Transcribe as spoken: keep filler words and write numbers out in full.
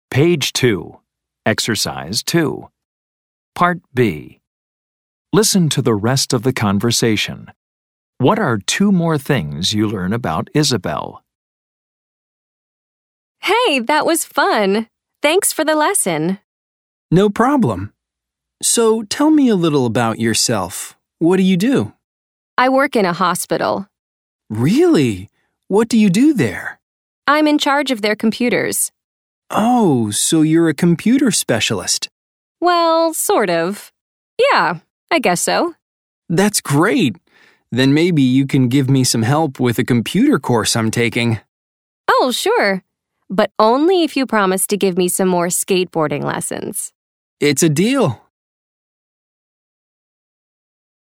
Page two. Exercise two. Part B. Listen to the rest of the conversation. What are two more things you learn about Isabel? Hey, that was fun. Thanks for the lesson. No problem. So tell me a little about yourself. What do you do? I work in a hospital. Really? What do you do there? I'm in charge of their computers. Oh, so you're a computer specialist. Well, sort of. Yeah, I guess so. That's great. Then maybe you can give me some help with a computer course I'm taking. Oh, sure. But only if you promise to give me some more skateboarding lessons. It's a deal.